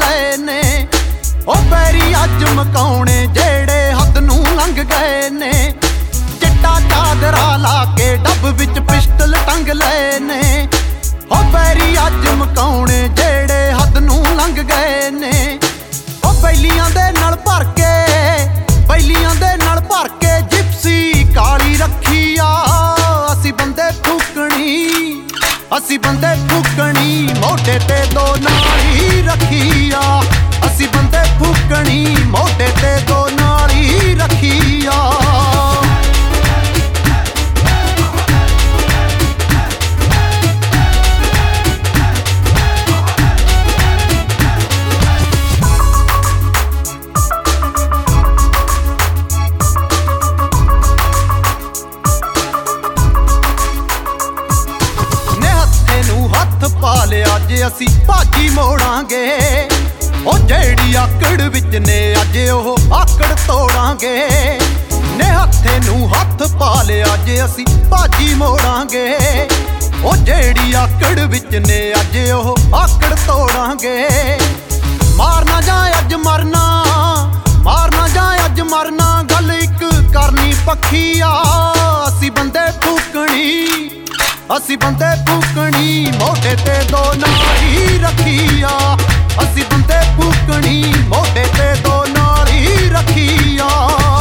ਲਏ ਨੇ। ਉਹ ਪੈਰੀ ਅੱਜ ਮਕਾਉਣੇ ਜਿਹੜੇ ਹੱਦ ਨੂੰ ਲੰਘ ਗਏ ਨੇ। ਚਿੱਟਾ ਚਾਦਰਾ ਲਾ ਕੇ ਡੱਬ ਵਿੱਚ ਪਿਸਟਲ ਟੰਗ ਲਏ ਨੇ। ਉਹ ਪੈਰੀ ਅੱਜ ਮਕਾਉਣੇ ਜਿਹੜੇ ਹੱਦ ਨੂੰ ਲੰਘ ਗਏ ਨੇ। ਉਹ ਬੈਲੀਆਂ ਦੇ ਨਾਲ ਭਰ ਕੇ, ਬੈਲੀਆਂ ਦੇ ਨਾਲ ਭਰ ਕੇ ਜਿਪਸੀ ਕਾਲੀ ਰੱਖੀ ਆ। ਅਸੀਂ ਬੰਦੇ ਫੂਕਣੀ, ਅਸੀਂ ਬੰਦੇ ਫੂਕਣੀ, ਮੋਢੇ ਤੇ ਦੋ ਨਾਲੀ ਰੱਖੀ ਆ। ਅਸੀਂ ਬੰਦੇ ਫੂਕਣੀ, ਮੋਢੇ ਤੇ ਦੋ ਨਾਲੀ ਰੱਖੀ ਆ। ਪਾ ਲਿਆ ਅੱਜ ਅਸੀਂ ਭਾਜੀ ਮੋੜਾਂਗੇ। ਉਹ ਜਿਹੜੀ ਆਕੜ ਵਿੱਚ ਨੇ ਅੱਜ ਉਹ ਆਕੜ ਤੋੜਾਂਗੇ। ਨੇ ਹੱਥੇ ਨੂੰ ਹੱਥ ਪਾ ਲਿਆ ਅੱਜ ਅਸੀਂ ਭਾਜੀ ਮੋੜਾਂਗੇ। ਉਹ ਜਿਹੜੀ ਆਕੜ ਵਿੱਚ ਨੇ ਅੱਜ ਉਹ ਆਕੜ ਤੋੜਾਂਗੇ। ਮਾਰਨਾ ਜਾਂ ਅੱਜ ਮਰਨਾ, ਮਾਰਨਾ ਜਾਂ ਅੱਜ ਮਰਨਾ, ਗੱਲ ਇੱਕ ਕਰਨੀ ਪੱਖੀ ਆ। ਅਸੀਂ ਬੰਦੇ ਫੂਕਣੀ, ਅਸੀਂ ਬੰਦੇ ਫੂਕਣੀ, ਮੋਢੇ ਤੇ ਦੋ ਨਾਲੀ ਰੱਖੀ ਆ। ਅਸੀਂ ਬੰਦੇ ਫੂਕਣੀ, ਮੋਢੇ ਤੇ ਦੋ ਨਾਲੀ ਰੱਖੀ ਆ।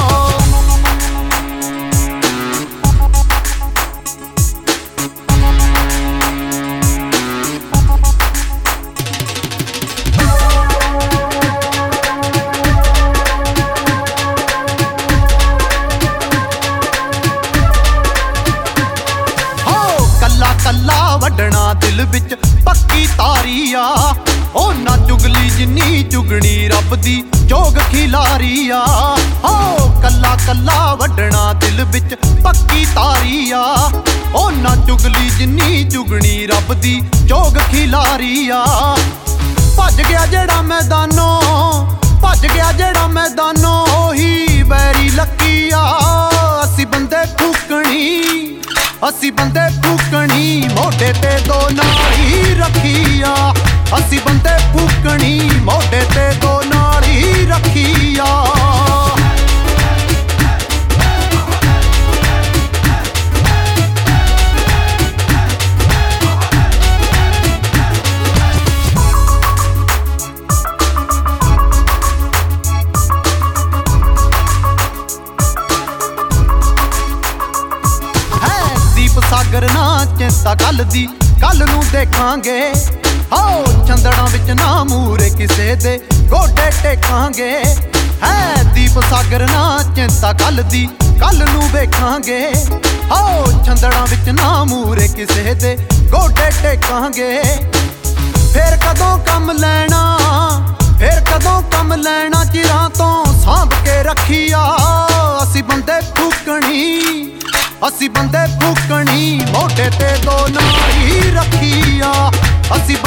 ਕੱਲਾ ਵੱਢਣਾ ਦਿਲ ਵਿੱਚ ਪੱਕੀ ਤਾਰੀ ਆ। ਉਹ ਨਾ ਚੁਗਲੀ ਜਿੰਨੀ ਚੁਗਣੀ ਰੱਬ ਦੀ ਜੋਗ ਖਿਲਾਰੀ ਆ। ਹੋ ਕੱਲਾ ਕੱਲਾ ਵੱਢਣਾ ਦਿਲ ਵਿੱਚ ਪੱਕੀ ਤਾਰੀ ਆ। ਉਹ ਨਾ ਚੁਗਲੀ ਜਿੰਨੀ ਚੁਗਣੀ ਰੱਬ ਦੀ ਜੋਗ ਖਿਲਾਰੀ ਆ। ਭੱਜ ਗਿਆ ਜਿਹੜਾ ਮੈਦਾਨੋਂ, ਭੱਜ ਗਿਆ ਜਿਹੜਾ ਮੈਦਾਨੋਂ, ਉਹੀ ਬੈਰੀ ਲੱਕੀ ਆ। ਅਸੀਂ ਬੰਦੇ ਫੂਕਣੀ, ਅਸੀਂ ਬੰਦੇ ਫੂਕਣੀ, ਮੋਢੇ ਤੇ ਦੋ ਨਾਲੀ ਰੱਖੀ ਆ। ਅਸੀਂ ਬੰਦੇ ਫੂਕਣੀ, ਮੋਢੇ ਤੇ ਦੋ ਨਾਲੀ ਰੱਖੀ ਆ। ਸਾਗਰ ਨਾ ਚਿੰਤਾ ਕੱਲ ਦੀ, ਕੱਲ ਨੂੰ ਦੇਖਾਂਗੇ। ਹੋ ਚੰਦੜਾਂ ਵਿੱਚ ਨਾ ਮੂਰੇ ਕਿਸੇ ਦੇ ਗੋਡੇ ਟੇਕਾਂਗੇ। ਹੈ ਦੀਪ ਸਾਗਰ ਨਾ ਚਿੰਤਾ ਕੱਲ ਦੀ, ਕੱਲ ਨੂੰ ਵੇਖਾਂਗੇ। ਹੋ ਚੰਦੜਾਂ ਵਿੱਚ ਨਾ ਮੂਰੇ ਕਿਸੇ ਦੇ ਗੋਡੇ ਟੇਕਾਂਗੇ। ਫੇਰ ਕਦੋਂ ਕੰਮ ਲੈਣਾ, ਫੇਰ ਕਦੋਂ ਕੰਮ ਲੈਣਾ, ਚਿਰਾਂ ਤੋਂ ਸਾਂਭ ਕੇ ਰੱਖੀ ਆ। ਅਸੀਂ ਬੰਦੇ ਫੂਕਣੀ, ਅਸੀਂ ਬੰਦੇ ਫੂਕਣੀ, ਮੋਢੇ ਤੇ ਦੋ ਨਾਲੀ ਰੱਖੀ ਆ। ਅਸੀਂ